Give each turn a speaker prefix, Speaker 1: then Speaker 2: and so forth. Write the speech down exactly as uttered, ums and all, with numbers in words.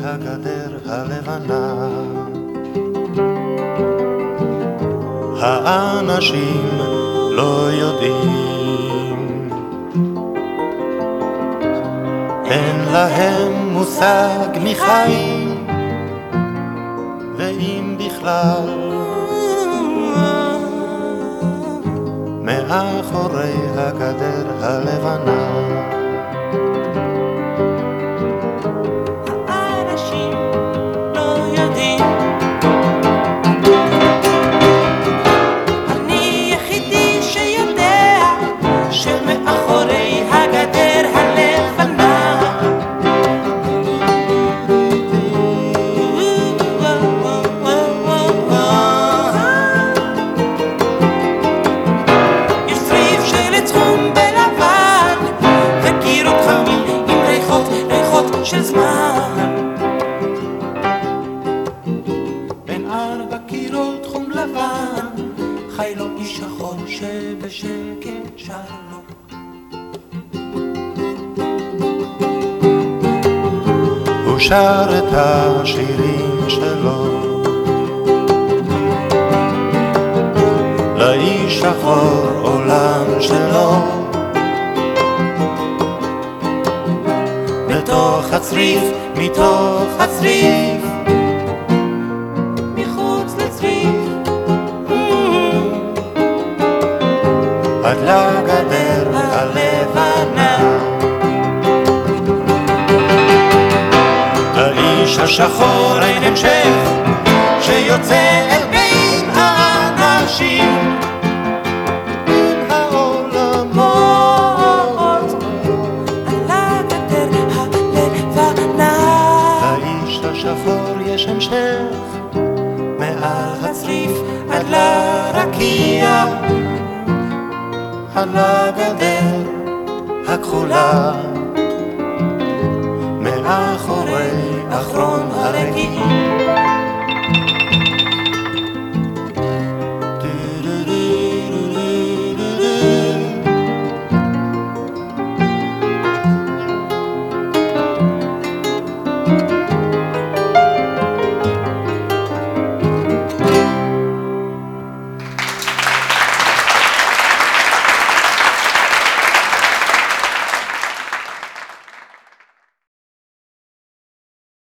Speaker 1: הגדר הלבנה. האנשים לא יודעים, אין להם מושג מחיים, ואם בכלל מאחורי הגדר הלבנה.
Speaker 2: האנשים לא יודעים, אני יחידי שיודע שמאחורי הגדר הלבנה יש צריף של צחום בלבן וקירות חמים עם ריחות, ריחות של זמן. בין ארבע קירות חום לבן חי לו איש שחור שבשקט שלום.
Speaker 1: הוא שר את השירים שלו לאיש שחור עולם שלו, בתוך הצריף, מתוך הצריף,
Speaker 2: מחוץ לצריף
Speaker 1: עד לגדר הלבנה. האיש השחור אין המשך שיוצא אל בין האנשים, בין העולמות
Speaker 2: על הגדר הלבנה.
Speaker 1: לאיש השחור יש המשך מעל הצריף עד לרקיע, על הגדר הכחולה מאחורי אחרון הרקיעים.